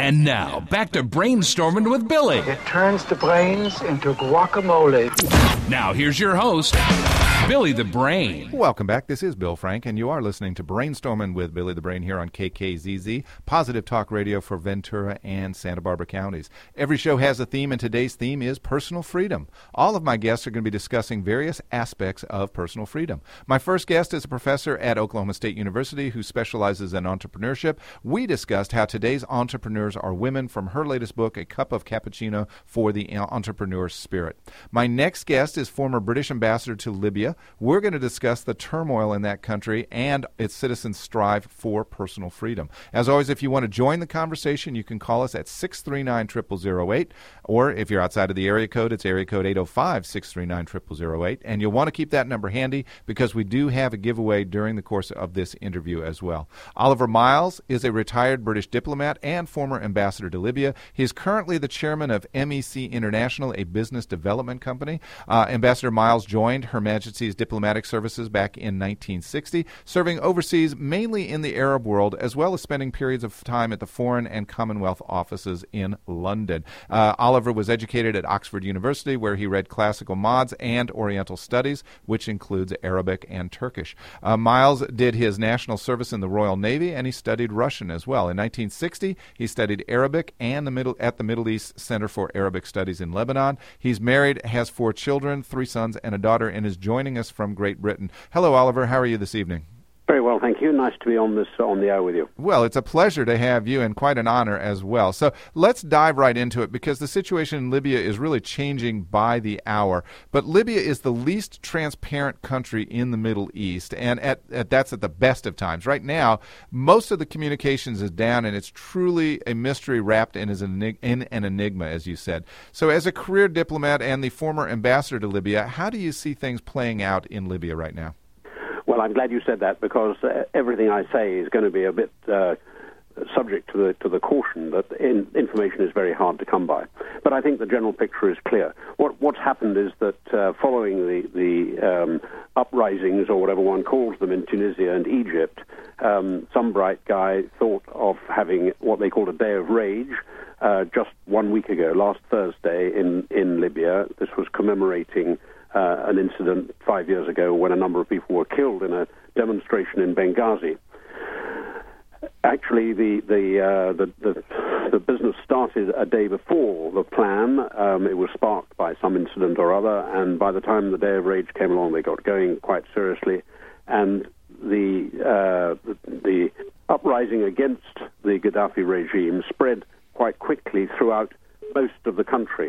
And now, back to Brainstorming with Billy. It turns the brains into guacamole. Now, here's your host, Billy the Brain. Welcome back. This is Bill Frank, and you are listening to Brainstorming with Billy the Brain here on KKZZ, Positive Talk Radio for Ventura and Santa Barbara counties. Every show has a theme, and today's theme is personal freedom. All of my guests are going to be discussing various aspects of personal freedom. My first guest is a professor at Oklahoma State University who specializes in entrepreneurship. We discussed how today's entrepreneurs are women from her latest book, A Cup of Cappuccino for the Entrepreneur Spirit. My next guest is former British ambassador to Libya. We're going to discuss the turmoil in that country and its citizens' strive for personal freedom. As always, if you want to join the conversation, you can call us at 639-0008, or if you're outside of the area code, it's area code 805-639-0008, and you'll want to keep that number handy because we do have a giveaway during the course of this interview as well. Oliver Miles is a retired British diplomat and former ambassador to Libya. He is currently the chairman of MEC International, a business development company. Ambassador Miles joined Her Majesty's Diplomatic Services back in 1960, serving overseas mainly in the Arab world, as well as spending periods of time at the Foreign and Commonwealth offices in London. Oliver was educated at Oxford University, where he read classical mods and Oriental studies, which includes Arabic and Turkish. Miles did his national service in the Royal Navy, and he studied Russian as well. In 1960, he studied Arabic and at the Middle East Center for Arabic Studies in Lebanon. He's married, has 4 children, 3 sons, and a daughter, and is joining us from Great Britain. Hello, Oliver. How are you this evening? Very well, thank you. Nice to be on the air with you. Well, it's a pleasure to have you, and quite an honor as well. So let's dive right into it, because the situation in Libya is really changing by the hour. But Libya is the least transparent country in the Middle East, and that's at the best of times. Right now, most of the communications is down, and it's truly a mystery wrapped in an enigma, as you said. So as a career diplomat and the former ambassador to Libya, how do you see things playing out in Libya right now? Well, I'm glad you said that, because everything I say is going to be a bit subject to the caution that information is very hard to come by. But I think the general picture is clear. What's happened is that following the uprisings, or whatever one calls them, in Tunisia and Egypt, some bright guy thought of having what they called a day of rage just 1 week ago, last Thursday in Libya. This was commemorating an incident 5 years ago when a number of people were killed in a demonstration in Benghazi. Actually, the business started a day before the plan. It was sparked by some incident or other, and by the time the Day of Rage came along, they got going quite seriously. And the uprising against the Gaddafi regime spread quite quickly throughout most of the country.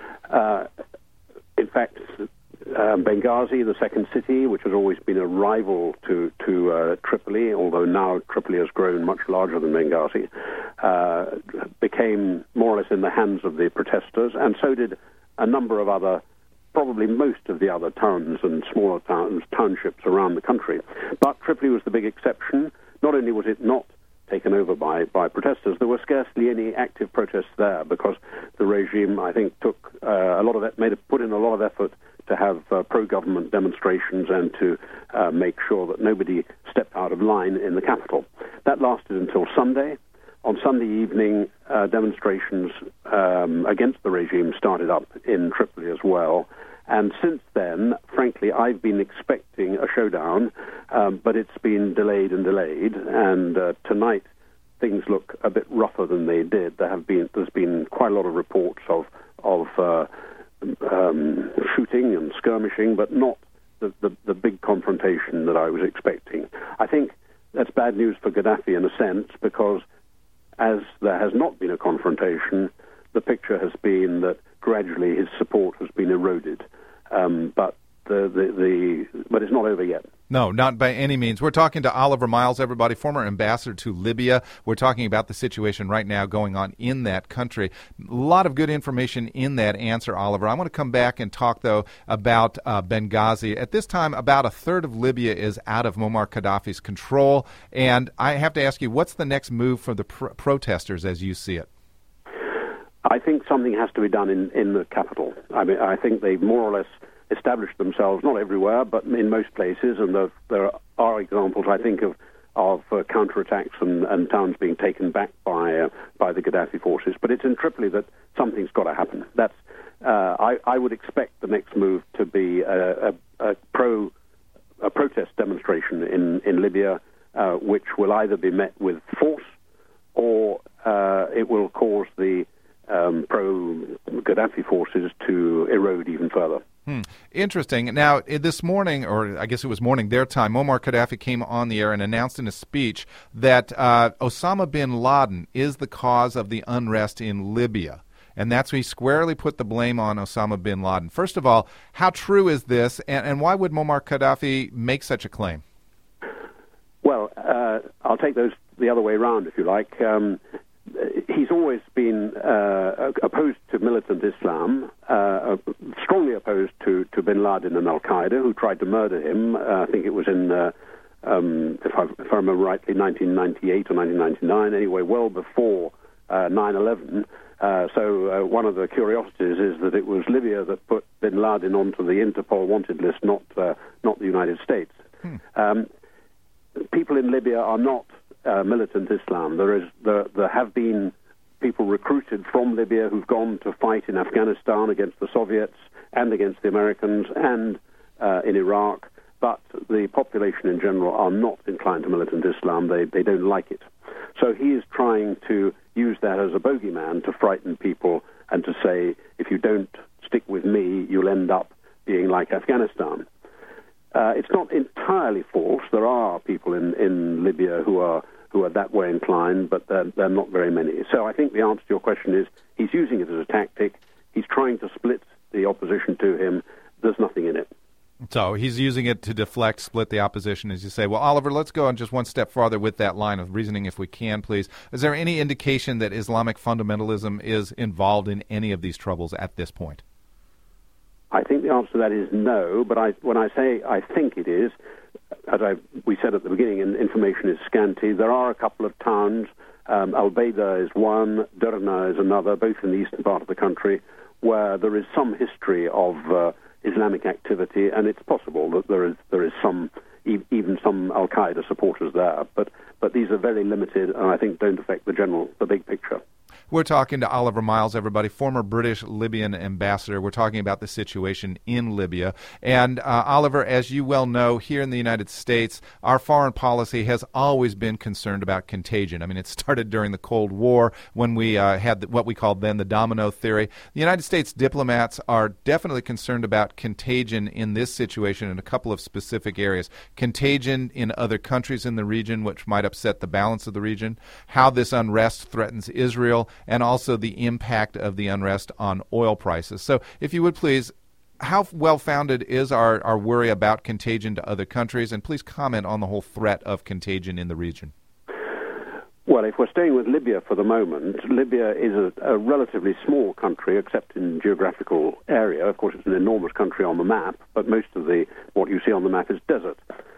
In fact, Benghazi, the second city, which has always been a rival to Tripoli, although now Tripoli has grown much larger than Benghazi, became more or less in the hands of the protesters, and so did a number of other, probably most of the other towns and smaller townships around the country. But Tripoli was the big exception. Not only was it not taken over by protesters, there were scarcely any active protests there, because the regime, I think, took put in a lot of effort to have pro-government demonstrations and to make sure that nobody stepped out of line in the capital. That lasted until Sunday. On Sunday evening, demonstrations against the regime started up in Tripoli as well. And since then, frankly, I've been expecting a showdown, but it's been delayed and delayed. And tonight, things look a bit rougher than they did. There's been quite a lot of reports of shooting and skirmishing, but not the big confrontation that I was expecting. I think that's bad news for Gaddafi in a sense, because as there has not been a confrontation, the picture has been that gradually his support has been eroded. But it's not over yet. No, not by any means. We're talking to Oliver Miles, everybody, former ambassador to Libya. We're talking about the situation right now going on in that country. A lot of good information in that answer, Oliver. I want to come back and talk, though, about Benghazi. At this time, about a third of Libya is out of Muammar Gaddafi's control. And I have to ask you, what's the next move for the protesters as you see it? I think something has to be done in the capital. I mean, I think they more or less established themselves, not everywhere, but in most places, and there are examples, I think, of of counterattacks and towns being taken back by the Gaddafi forces. But it's in Tripoli that something's got to happen. That's I would expect the next move to be a protest demonstration in Libya, which will either be met with force or it will cause the pro-Gaddafi forces to erode even further. Interesting. Now, this morning, or I guess it was morning their time, Muammar Gaddafi came on the air and announced in a speech that Osama bin Laden is the cause of the unrest in Libya. And that's when he squarely put the blame on Osama bin Laden. First of all, how true is this, and why would Muammar Gaddafi make such a claim? Well, I'll take those the other way around, if you like. He's always been opposed to militant Islam, strongly opposed to bin Laden and Al-Qaeda, who tried to murder him. I think it was in, if I remember rightly, 1998 or 1999, anyway, well before 9/11. So one of the curiosities is that it was Libya that put bin Laden onto the Interpol wanted list, not the United States. People in Libya are not militant Islam. There have been people recruited from Libya who've gone to fight in Afghanistan against the Soviets and against the Americans and in Iraq, but the population in general are not inclined to militant Islam. They don't like it. So he is trying to use that as a bogeyman to frighten people and to say, if you don't stick with me, you'll end up being like Afghanistan. It's not entirely false. There are people in Libya who are that way inclined, but they're not very many. So I think the answer to your question is he's using it as a tactic. He's trying to split the opposition to him. There's nothing in it. So he's using it to deflect, split the opposition, as you say. Well, Oliver, let's go on just one step farther with that line of reasoning, if we can, please. Is there any indication that Islamic fundamentalism is involved in any of these troubles at this point? I think the answer to that is no, but when I say I think it is, as we said at the beginning, information is scanty. There are a couple of towns, Al-Baida is one, Derna is another, both in the eastern part of the country, where there is some history of Islamic activity, and it's possible that there is some, even some Al-Qaeda supporters there, but these are very limited, and I think don't affect the big picture. We're talking to Oliver Miles, everybody, former British Libyan ambassador. We're talking about the situation in Libya. And Oliver, as you well know, here in the United States, our foreign policy has always been concerned about contagion. I mean, it started during the Cold War when we had what we called then the domino theory. The United States diplomats are definitely concerned about contagion in this situation in a couple of specific areas. Contagion in other countries in the region, which might upset the balance of the region, how this unrest threatens Israel, and also the impact of the unrest on oil prices. So if you would please, how well-founded is our worry about contagion to other countries? And please comment on the whole threat of contagion in the region. Well, if we're staying with Libya for the moment, Libya is a relatively small country, except in geographical area. Of course, it's an enormous country on the map, but most of what you see on the map is desert.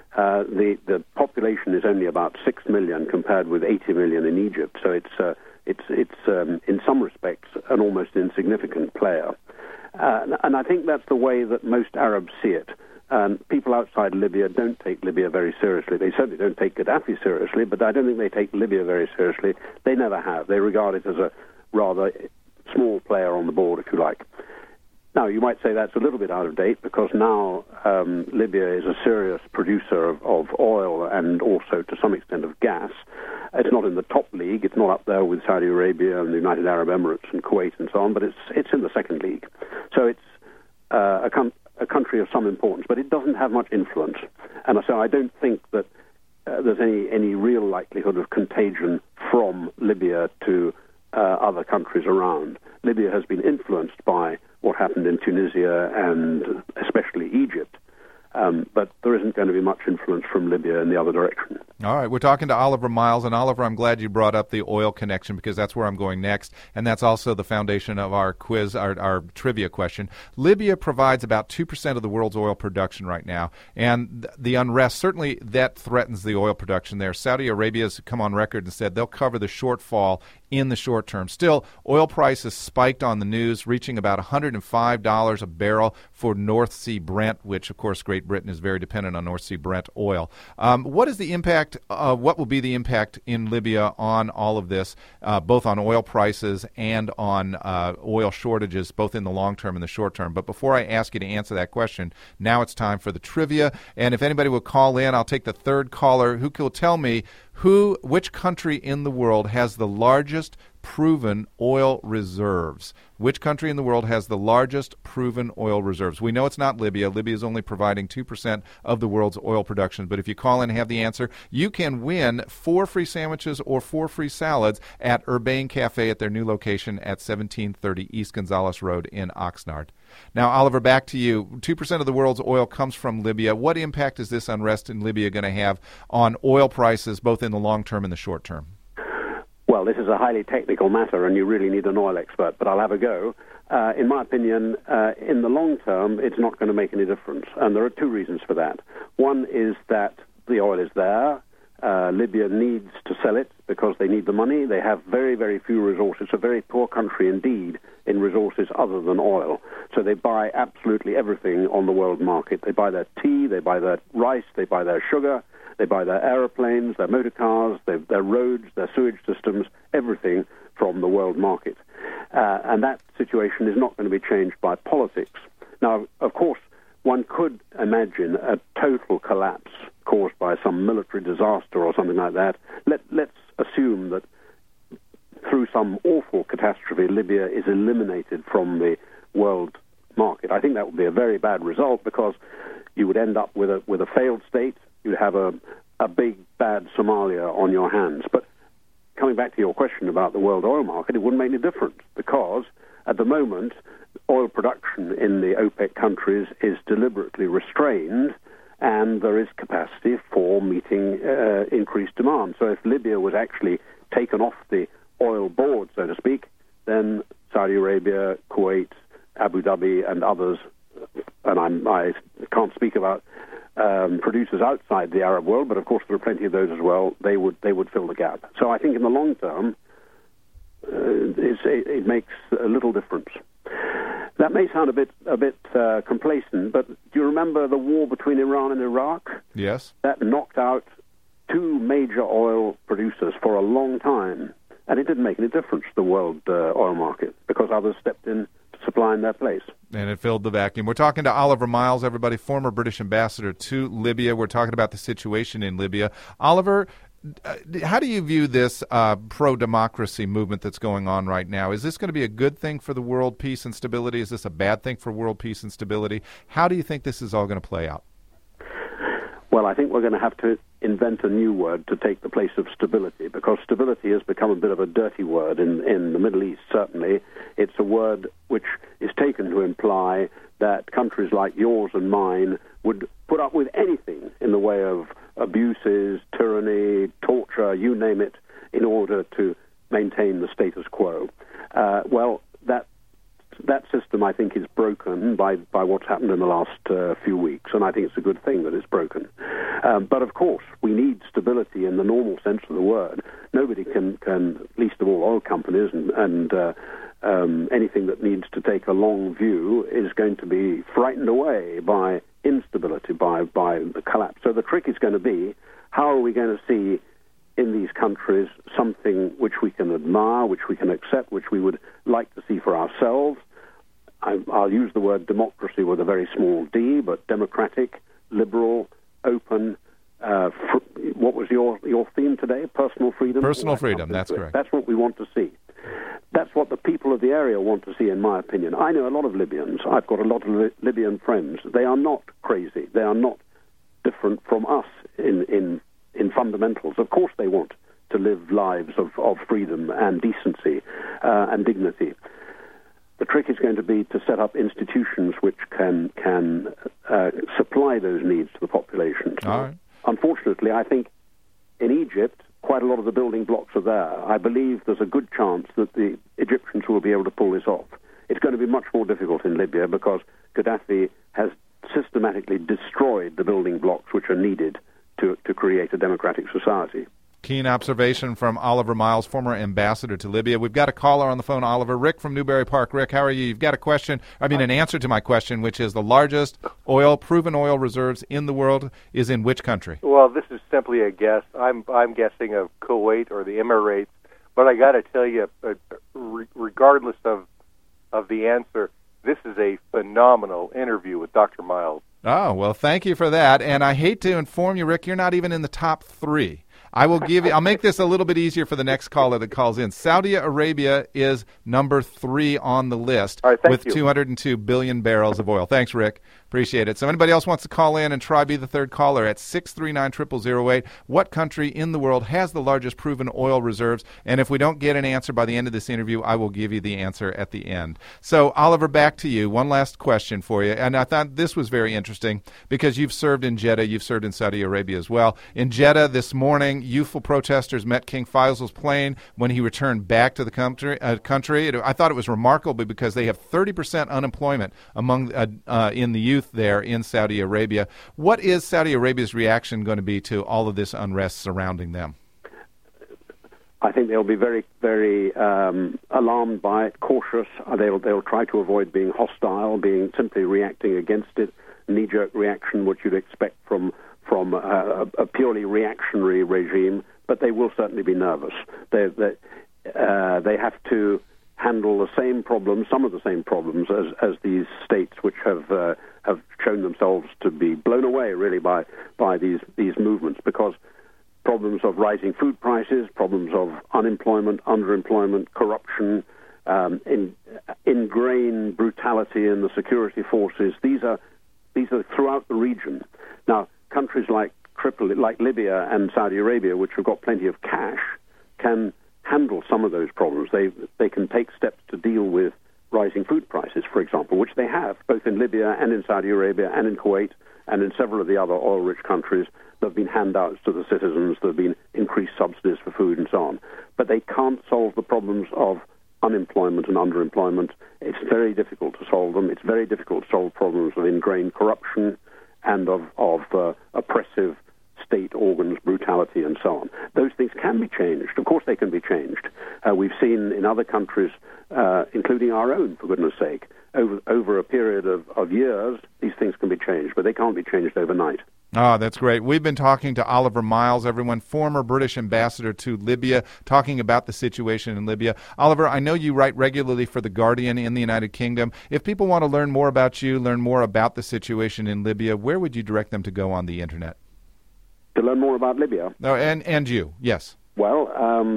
The population is only about 6 million compared with 80 million in Egypt, so it's in some respects an almost insignificant player. And I think that's the way that most Arabs see it. People outside Libya don't take Libya very seriously. They certainly don't take Gaddafi seriously, but I don't think they take Libya very seriously. They never have. They regard it as a rather small player on the board, if you like. Now, you might say that's a little bit out of date because now Libya is a serious producer of oil and also to some extent of gas. It's not in the top league. It's not up there with Saudi Arabia and the United Arab Emirates and Kuwait and so on, but it's in the second league. So it's a country of some importance, but it doesn't have much influence. And so I don't think that there's any real likelihood of contagion from Libya to other countries around. Libya has been influenced by what happened in Tunisia and especially Egypt. But there isn't going to be much influence from Libya in the other direction. All right, we're talking to Oliver Miles. And Oliver, I'm glad you brought up the oil connection because that's where I'm going next. And that's also the foundation of our quiz, our trivia question. Libya provides about 2% of the world's oil production right now. And the unrest, certainly that threatens the oil production there. Saudi Arabia has come on record and said they'll cover the shortfall in the short term. Still, oil prices spiked on the news, reaching about $105 a barrel for North Sea Brent, which, of course, Great Great Britain is very dependent on North Sea Brent oil. What is the impact? What will be the impact in Libya on all of this, both on oil prices and on oil shortages, both in the long term and the short term? But before I ask you to answer that question, now it's time for the trivia. And if anybody will call in, I'll take the third caller who will tell me which country in the world has the largest proven oil reserves. Which country in the world has the largest proven oil reserves? We know it's not Libya. Libya is only providing 2% of the world's oil production. But if you call in and have the answer, you can win 4 free sandwiches or 4 free salads at Urbane Cafe at their new location at 1730 East Gonzales Road in Oxnard. Now, Oliver, back to you. 2% of the world's oil comes from Libya. What impact is this unrest in Libya going to have on oil prices, both in the long term and the short term? Well, this is a highly technical matter, and you really need an oil expert, but I'll have a go. In my opinion, in the long term, it's not going to make any difference, and there are 2 reasons for that. One is that the oil is there. Libya needs to sell it because they need the money. They have very, very few resources. It's a very poor country indeed in resources other than oil. So they buy absolutely everything on the world market. They buy their tea, they buy their rice, they buy their sugar, they buy their aeroplanes, their motor cars, their roads, their sewage systems, everything from the world market. And that situation is not going to be changed by politics. Now, of course, one could imagine a total collapse caused by some military disaster or something like that. Let's assume that through some awful catastrophe, Libya is eliminated from the world market. I think that would be a very bad result because you would end up with a failed state. You'd have a big, bad Somalia on your hands. But coming back to your question about the world oil market, it wouldn't make any difference because at the moment, oil production in the OPEC countries is deliberately restrained and there is capacity for meeting increased demand. So if Libya was actually taken off the oil board, so to speak, then Saudi Arabia, Kuwait, Abu Dhabi and others, and I can't speak about producers outside the Arab world, but of course there are plenty of those as well, they would fill the gap. So I think in the long term, it makes a little difference. That may sound a bit complacent, but do you remember the war between Iran and Iraq? Yes. That knocked out 2 major oil producers for a long time, and it didn't make any difference to the world oil market because others stepped in to supply in their place. And it filled the vacuum. We're talking to Oliver Miles, everybody, former British ambassador to Libya. We're talking about the situation in Libya. Oliver, how do you view this pro-democracy movement that's going on right now? Is this going to be a good thing for the world peace and stability? Is this a bad thing for world peace and stability? How do you think this is all going to play out? Well, I think we're going to have to invent a new word to take the place of stability, because stability has become a bit of a dirty word in the Middle East, certainly. It's a word which is taken to imply that countries like yours and mine would put up with anything in the way of abuses, tyranny, torture, you name it, in order to maintain the status quo. Well, that system, I think, is broken by what's happened in the last few weeks, and I think it's a good thing that it's broken. But, of course, we need stability in the normal sense of the word. Nobody can least of all oil companies and anything that needs to take a long view is going to be frightened away by instability, by the collapse. So the trick is going to be, how are we going to see in these countries something which we can admire, which we can accept, which we would like to see for ourselves? I'll use the word democracy with a very small d, but democratic, liberal, open. What was your theme today? Personal freedom? Personal freedom, that's correct. That's what we want to see. That's what the people of the area want to see, in my opinion. I know a lot of Libyans. I've got a lot of Libyan friends. They are not crazy. They are not different from us in fundamentals. Of course they want to live lives of freedom and decency and dignity. The trick is going to be to set up institutions which can supply those needs to the population. So, all right. Unfortunately, I think in Egypt, quite a lot of the building blocks are there. I believe there's a good chance that the Egyptians will be able to pull this off. It's going to be much more difficult in Libya because Gaddafi has systematically destroyed the building blocks which are needed to create a democratic society. Keen observation from Oliver Miles, former ambassador to Libya. We've got a caller on the phone, Oliver. Rick from Newbury Park. Rick, how are you? You've got a question, an answer to my question, which is the largest proven oil reserves in the world is in which country? Well, this is simply a guess. I'm guessing of Kuwait or the Emirates, but I got to tell you, regardless of the answer, this is a phenomenal interview with Dr. Miles. Oh, well, thank you for that. And I hate to inform you, Rick, you're not even in the top 3. I'll make this a little bit easier for the next caller that calls in. Saudi Arabia is number 3 on the list with 202 billion barrels of oil. Thanks, Rick. Appreciate it. So anybody else wants to call in and try be the third caller at 639-0008. What country in the world has the largest proven oil reserves? And if we don't get an answer by the end of this interview, I will give you the answer at the end. So, Oliver, back to you. One last question for you. And I thought this was very interesting because you've served in Jeddah. You've served in Saudi Arabia as well. In Jeddah this morning, youthful protesters met King Faisal's plane when he returned back to the country. I thought it was remarkable because they have 30% unemployment among in the youth there in Saudi Arabia. What is Saudi Arabia's reaction going to be to all of this unrest surrounding them? I think they'll be very, very alarmed by it, cautious. They'll try to avoid being hostile, being simply reacting against it, knee-jerk reaction, which you'd expect from a purely reactionary regime. But they will certainly be nervous. They have to handle the same problems, some of the same problems as these states which have shown themselves to be blown away really by these movements, because problems of rising food prices, problems of unemployment, underemployment, corruption, ingrained brutality in the security forces. These are throughout the region. Now, countries like Tripoli, like Libya and Saudi Arabia, which have got plenty of cash, can handle some of those problems. They can take steps to deal with rising food prices, for example, which they have, both in Libya and in Saudi Arabia and in Kuwait and in several of the other oil-rich countries. There have been handouts to the citizens, there have been increased subsidies for food and so on. But they can't solve the problems of unemployment and underemployment. It's very difficult to solve them. It's very difficult to solve problems of ingrained corruption and of oppressive state organs, brutality, and so on. Those things can be changed. Of course they can be changed. We've seen in other countries, including our own, for goodness sake, over a period of years, these things can be changed, but they can't be changed overnight. Oh, that's great. We've been talking to Oliver Miles, everyone, former British ambassador to Libya, talking about the situation in Libya. Oliver, I know you write regularly for The Guardian in the United Kingdom. If people want to learn more about you, learn more about the situation in Libya, where would you direct them to go on the Internet? To learn more about Libya? Oh, and you, yes. Well,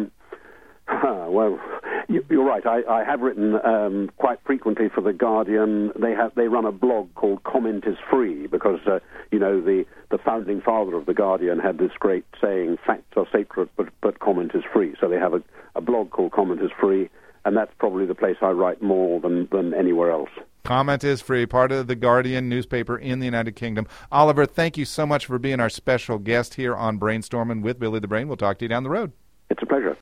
you're right. I have written quite frequently for The Guardian. They run a blog called Comment is Free because, the founding father of The Guardian had this great saying, facts are sacred, but comment is free. So they have a blog called Comment is Free, and that's probably the place I write more than anywhere else. Comment is Free, part of The Guardian newspaper in the United Kingdom. Oliver, thank you so much for being our special guest here on Brainstorming with Billy the Brain. We'll talk to you down the road. It's a pleasure.